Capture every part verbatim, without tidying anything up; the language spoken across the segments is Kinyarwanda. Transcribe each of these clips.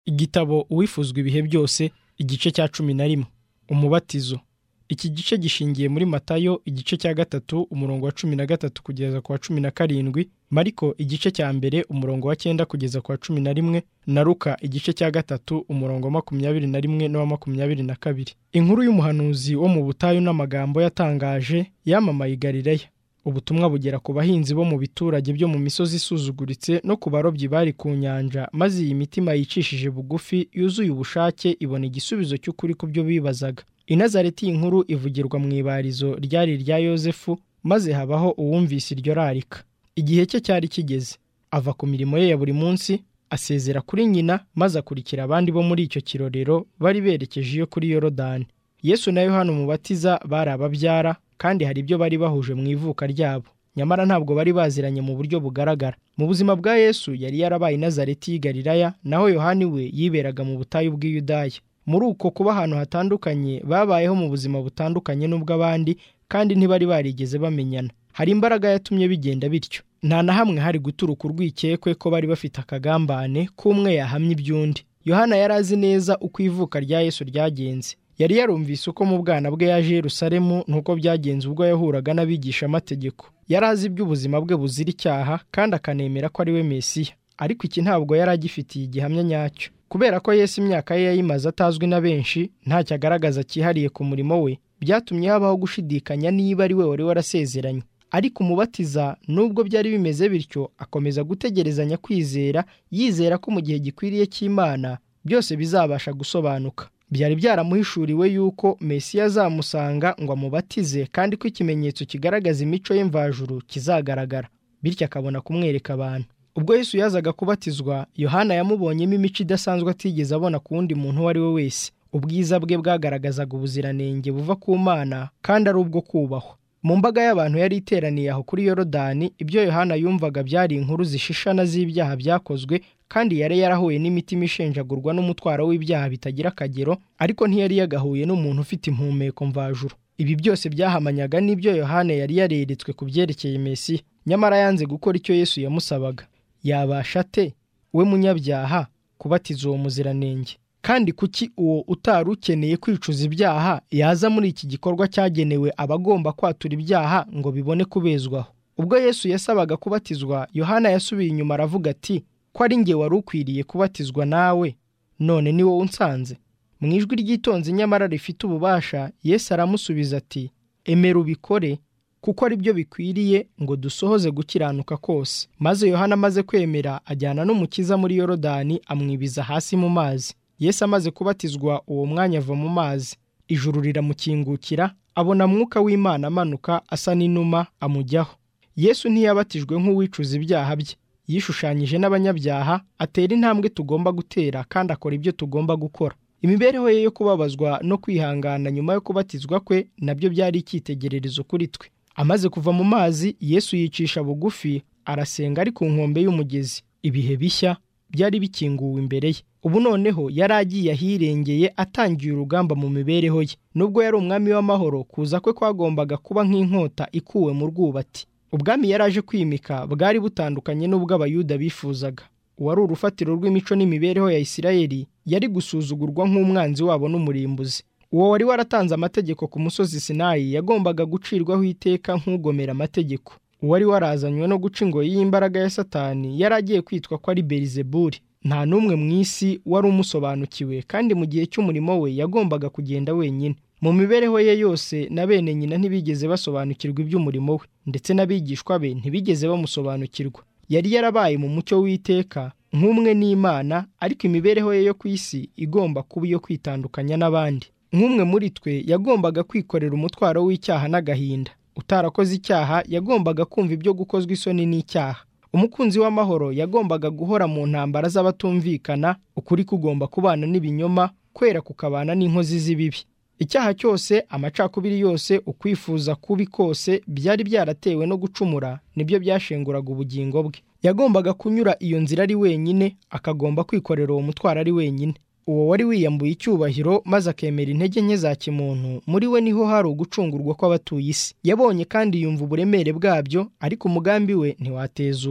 Igitabo uwifuzwa ibihe byose, igice cya cumi na rimwe. Umubatizo. Iki gice gishingiye muri Matayo igice cya gatatu umurongo wa cumi na gatatu kugeza ku wa cumi na karindwi, Mariko igice cya mbere umurongo wa cyenda kugeza ku wa cumi na rimwe, na Luka igice cya gatatu umurongo wa makumyabiri na rimwe n'uwa makumyabiri na kabiri. Inkuru y'umuhanuzi wo mu butayu n'amagambo yatangaje yamamaye i Galilaya. Ubutumwa bugera ku bahinzi bo mu biturage byo mu misozi isuzuguritse no ku barobyi bari ku nyanja, maze iyi mitima yicishije bugufi yuzuye ubushake ibona igisubizo cy'ukuri ku byo bibazaga. I Nazareti iyi nkuru ivugirwa mu ibarizo ryari irya Yozefu, maze habaho uwumvise iryo rarika. Igihe cye cyari kigeze. Ava ku mirimo ye ya buri munsi, asezera kuri nyina, maze akurikira abandi bo muri icyo kirorero bari berekeje iyo kuri Yorodani. Yesu na Yohana Umubatiza bari ababyara, kandi hari ibyo bari bahuje mu ivuka ryabo. Nyamara ntabwo bari baziranye mu buryo bugaragara. Mu buzima bwa Yesu yari yarabaye i Nazareti y'i Galilaya, naho Yohana we yiberaga mu butayu bw'i Yudaya. Muri uko kuba ahantu hatandukanye, babayeho mu buzima butandukanye n'ubw'abandi, kandi ntibari barigeze bamenyana. Hari imbaraga yatumye bigenda bityo. Nta na hamwe hari guturuka urwikekwe ko bari bafite akagambane k'umwe yahamya iby'undi. Yohana yari azi neza uko ivuka rya Yesu ryagenze. Yari yarumvise uko mu bwana bwe yaje i Yerusalemu n'uko byagenze ubwo yahuraga n'abigishamategeko. Yari azi iby'ubuzima bwe buzira icyaha, kandi akanemera ko ari we Mesiya. Ariko iki ntabwo yari agifitiye igihamya nyacyo. Kubera ko Yesu imyaka ye yayimaze atazwi na benshi, ntacyo agaragaza cyihariye ku murimo we, byatumye habaho gushidikanya niba ari we wari warasezeranye. Ariko umubatiza, nubwo byari bimeze bityo, akomeza gutegerezanya kwizera, yizera ko mu gihe gikwiriye cy'Imana byose bizabasha gusobanuka. Byari byaramuhishuriwe yuko Mesiya azamusanga ngo amubatize, kandi ko ikimenyetso kigaragaza imico ye mvajuru kizagaragara, bityo akabona kumwereka abantu. Ubwo Yesu yazaga kubatizwa, Yohana yamubonyemo imico idasanzwe atigeze abona ku wundi muntu uwo ari we wese. Ubwiza bwe bwagaragazaga ubuziranenge buva ku Mana, kandi ari ubwo kubahwa. Mu mbaga y'abantu yari iteraniye aho kuri Yorodani, ibyo Yohana yumvaga byari inkuru zishishana z'ibyaha byakozwe, kandi yari yarahuye n'imitima ishenjagurwa n'umutwaro w'ibyaha bitagira akagero, ariko ntiyari yagahuye n'umuntu ufite impumeko mvajuru. Ibi byose byahamanyaga n'ibyo Yohana yari yareretswe ku byerekeye Mesiya. Nyamara yanze gukora icyo Yesu yamusabaga. Yabasha ate, we munyabyaha, kubatiza uwo muziranenge? Kandi kuki uwo utari ukeneye kwicuza ibyaha yaza muri iki gikorwa cyagenewe abagomba kwatura ibyaha ngo bibone kubezwaho? Ubwo Yesu yasabaga kubatizwa, Yohana yasubiye inyuma aravuga ati, ko ari njye wari ukwiriye kubatizwa nawe, none ni wowe unsanze? Mu ijwi ryitonze nyamara rifite ububasha, Yesu aramusubiza ati, emera ubikore, kuko ari byo bikwiriye ngo dusohoze gukiranuka kose. Maze Yohana amaze kwemera, ajyana n'Umukiza muri Yorodani, amwibiza hasi mu mazi. Yesu amaze kubatizwa, uwo mwanya ava mu mazi. Ijuru riramukingukira, abona Mwuka w'Imana amanuka asa n'inuma amujyaho. Yesu ntiyabatijwe nk'uwicuza ibyaha bye. Yishushanyije n'abanyabyaha, atera intambwe tugomba gutera, kandi akora ibyo tugomba gukora. Imibereho ye yo kubabazwa no kwihangana nyuma yo kubatizwa kwe nabyo byari icyitegererezo kuri twe. Amaze kuva mu mazi, Yesu yicisha bugufi, arasenga ari ku nkombe y'umugezi. Ibihe bishya byari bikinguwe imbere ye. Ubu noneho yari agiye ahirengeye, atangiye urugamba mu mibereho ye. Nubwo yari umwami w'amahoro, kuza kwe kwagombaga kuba nk'inkota ikuwe mu rwubati. Ubwami yari aje kwimika bwari butandukanye n'ubw'Abayuda bifuzaga. Uwari urufatiro rw'imico n'imibereho ya Isirayeli yari gusuzugurwa nk'umwanzi wabo n'umurimbuzi. Uwo wari waratanze amategeko ku musozi Sinayi yagombaga gucirwaho iteka nk'ugomera amategeko. Uwari warazanywe no guca ingoyi y'imbaraga ya Satani yari agiye kwitwa ko ari Belizebuli. Nta n'umwe mu isi wari umusobanukiwe, kandi mu gihe cy'umurimo we yagombaga kugenda wenyine. Mu mibereho ye yose na bene nyina ntibigeze basobanukirwa iby'umurimo we, ndetse n'abigishwa be ntibigeze bamusobanukirwa. Yari yarabaye mu mucyo w'iteka nk'umwe n'Imana, ariko imibereho ye yo ku isi igomba kuba iyo kwitandukanya n'abandi. Nk'umwe muri twe yagombaga kwikorera umutwaro w'icyaha n'agahinda. Utarakoze icyaha yagombaga kumva ibyo gukozwa isoni n'icyaha. Umukunzi w'amahoro yagombaga guhora mu ntambara z'abatumvikana, ukuri kugomba kubana n'ibinyoma, kwera kukabana n'inkozi z'ibibi. Icyaha cyose, amacakubiri yose, ukwifuza kubi kose byari byaratewe no gucumura, nibyo byashenguraga ubugingo bwe. Yagombaga kunyura iyo nzira ari wenyine, akagomba kwikorera uwo mutwaro ari wenyine. Uwo wari wiyambuye icyubahiro maze akemera intege nke za kimuntu, muri we niho hari ugucungurwa kw'abatuye isi. Yabonye kandi yumva uburemere bwabyo, ariko umugambi we ntiwatezuka.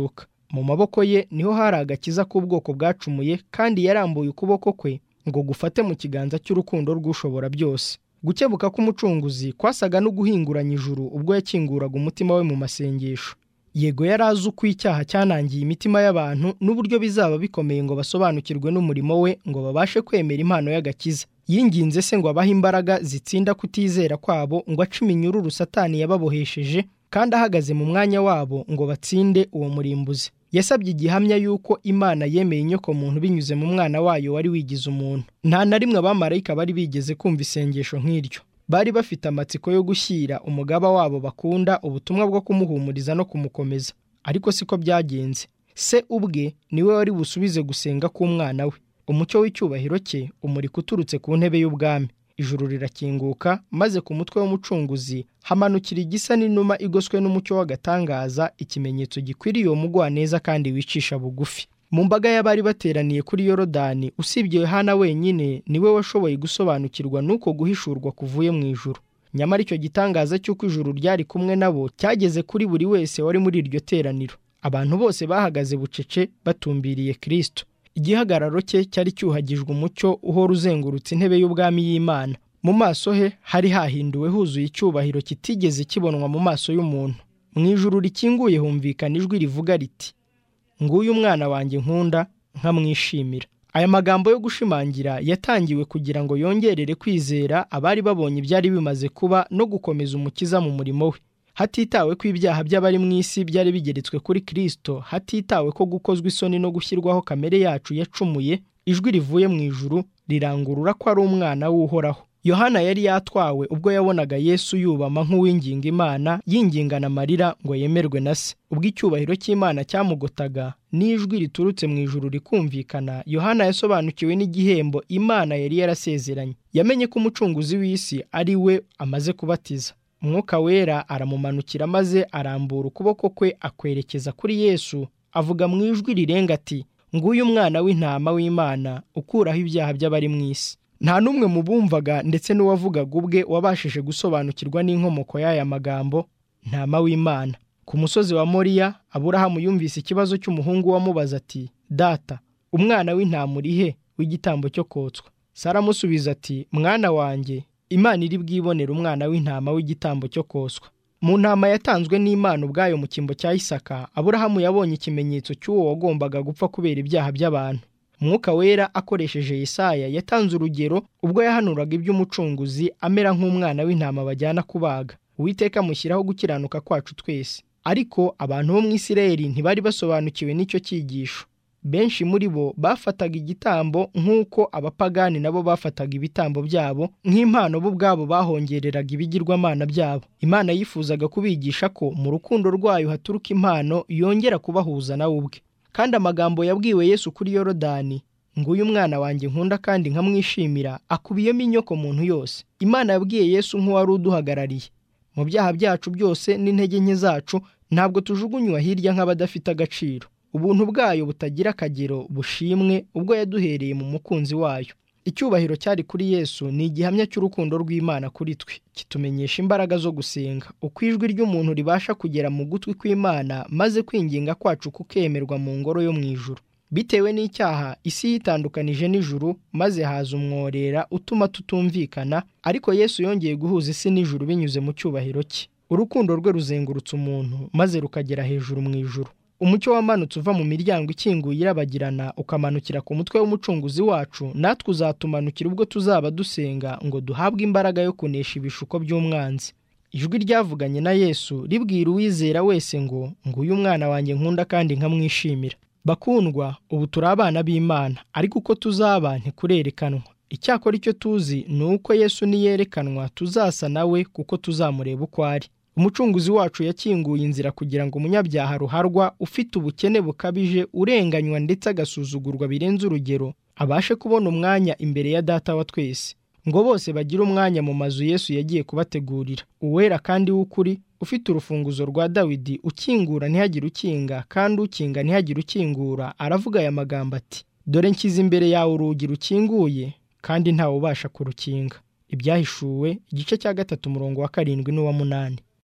Mu maboko ye niho hari agakiza k'ubwoko bwacumuye, kandi yarambuye ukuboko kwe ngo gufate mu kiganza cy'urukundo rw'ushobora byose. Gukebuka k'umucunguzi kwasaga no guhinguranya ijuru ubwo yakinguraga umutima we mu masengesho. Yego yari azi uko icyaha cyanangiye imitima y'abantu n'uburyo bizaba bikomeye ngo basobanukirwe n'umurimo we ngo babashe kwemera impano y'agakiza. Yinginze se ngo abahe imbaraga zitsinda kutizera kwabo, ngo ace iminyururu Satani yababohesheje, kandi ahagaze mu mwanya wabo ngo batsinde uwo murimbuzi. Yasabye igihamya yuko Imana yemeye inyoko muntu binyuze mu mwana wayo wari wigize umuntu. Nta na rimwe abamarayika bari bigeze kumva isengesho nk'iryo. Bari bafite amatsiko yo gushyira umugaba wabo bakunda ubutumwa bwo kumuhumuriza no kumukomeza, ariko siko byagenze. Se ubwe niwe wari busubize gusenga k'umwana we. Umucyo w'icyubahiro cye umurika uturutse ku ntebe y'ubwami. Ijuru rirakinguka, maze ku mutwe w'umucunguzi hamanukira igisa n'inuma igoswe n'umucyo w'agatangaza, ikimenyetso gikwiriye uwo mugwaneza kandi wicisha bugufi. Mu mbaga y'abari bateraniye kuri Yorodani, usibye Yohana wenyine niwe washoboye gusobanukirwa n'uko guhishurwa kuvuye mu ijuru. Nyamara icyo gitangaza cy'uko ijuru ryari kumwe nabo cyageze kuri buri wese wari muri iryo teraniro. Abantu bose bahagaze bucece batumbiriye Kristo. Igihagararo cye cyari cyuhagijwe umucyo uhora uzengurutse intebe y'ubwami y'Imana. Mu maso he hari hahinduwe huzuye icyubahiro kitigeze kibonwa mu maso y'umuntu. Mu ijuru rikinguye humvikana ijwi rivuga riti, nguyu umwana wanjye nkunda, nkamwishimira. Aya magambo yo gushimangira yatangiwe kugira ngo yongerere kwizera abari babonye ibyari bimaze kuba no gukomeza umukiza mu murimo we. Hatitawe ko ibyaha by'abari mu isi byari bigeretswe kuri Kristo, hatitawe ko gukozwa isoni no gushyirwaho kamere yacu yacumuye, ijwi rivuye mu ijuru rirangurura ko ari umwana w'Uhoraho. Yohana yari yatwawe ubwo yabonaga Yesu yubama nk'uwinginga Imana, yingingana amarira ngo yemerwe na se. Ubwo icyubahiro cy'Imana cyamugotaga n'ijwi riturutse mu ijuru rikumvikana, Yohana yasobanukiwe n'igihembo Imana yari yarasezeranye. Yamenye ko umucunguzi w'isi ari we amaze kubatiza. Umwuka wera aramumanukira maze arambura ukuboko kwe akwerekeza kuri Yesu, avuga mu ijwi rirenga ati, nguyu umwana w'intama w'Imana ukuraho ibyaha by'abari mu isi. Nta n'umwe mu bumvaga ndetse n'uwavugaga ubwe wabashije gusobanukirwa n'inkomoko y'aya magambo, ntama w'Imana. Ku musozi wa Moriya, Aburahamu yumvise ikibazo cy'umuhungu wamubaza ati, data, umwana w'intama uri he w'igitambo cyo kotswa? Sara amusubiza ati, mwana wanjye, Imana iri bwibonera umwana w'intama w'igitambo cyo koswa. Mu ntama yatanzwe n'Imana ubwayo mu cyimbo cya Isaka, Aburahamu yabonye ikimenyetso cy'uwo wagombaga gupfa kubera ibyaha by'abantu. Mwuka wera akoresheje Yesaya yatanze urugero ubwo yahanuraga iby'umucunguzi amera nk'umwana w'intama bajyana kubaga. Uwiteka amushyiraho gukiranuka kwacu twese. Ariko abantu bo mu Isirayeli ntibari basobanukiwe n'icyo cyigisho. Benshi muri bo bafataga igitambo nk'uko abapagani nabo bafataga ibitambo byabo nk'impano bo ubwabo bahongereraga ibigirwamana byabo. Imana yifuzaga kubigisha ko mu rukundo rwayo haturuka impano yongera kubahuza nawe ubwe. Kandi amagambo yabwiwe Yesu kuri Yorodani, nguyu umwana wanjye nkunda kandi nkamwishimira, akubiyemo inyoko muntu yose. Imana yabwiye Yesu nk'uwari uduhagarariye. Mu byaha byacu byose n'intege nke zacu ntabwo tujugunywa hirya nk'abadafite agaciro. Ubuntu bwayo butagira akagero bushimwe ubwo yaduhereye mu mukunzi wayo. Icyubahiro cyari kuri Yesu ni igihamya cy'urukundo rw'Imana kuri twe, kitumenyesha imbaraga zo gusenga, uko ijwi ry'umuntu ribasha kugera mu gutwi kw'Imana maze kwinginga kwacu kukemerwa mu ngoro yo mu ijuru. Bitewe n'icyaha isi yitandukanije n'ijuru, maze haza umworera utuma tutumvikana, ariko Yesu yongeye guhuza isi n'ijuru binyuze mu cyubahiro cye. Urukundo rwe ruzengurutse umuntu maze rukagera hejuru mu ijuru. Umucyo wamanutse uva mu miryango ikinguye irabagirana ukamanukira ku mutwe w'umucunguzi wacu, natwe uzatumanukira ubwo tuzaba dusenga ngo duhabwe imbaraga yo kunesha ibishuko by'umwanzi. Ijwi ryavuganye na Yesu ribwira uwizera wese ngo, nguyu umwana wanjye nkunda kandi nkamwishimira. Bakundwa, ubu turi abana b'Imana, ariko uko tuzaba ntikurerekanwa. Icyakora icyo tuzi ni uko Yesu niyerekanwa tuzasa nawe kuko tuzamureba uko ari. Umucunguzi wacu yakinguye inzira kugira ngo umunyabyaha ruharwa ufite ubukene bukabije, urenganywa ndetse agasuzugurwa birenze urugero, abashe kubona umwanya imbere ya Data wa twese. Ngo bose bagire umwanya mu mazu Yesu yagiye kubategurira. Uwera kandi w'ukuri, ufite urufunguzo rwa Dawidi, ukingura ntihagire ukinga, kandi ukinga ntihagire ukingura, aravuga aya magambo ati, dore nshyize imbere yawe urugi rukinguye, kandi ntawe ubasha kurukinga. Ibyahishuwe, igice cya gatatu umurongo wa karindwi n'uwa munani.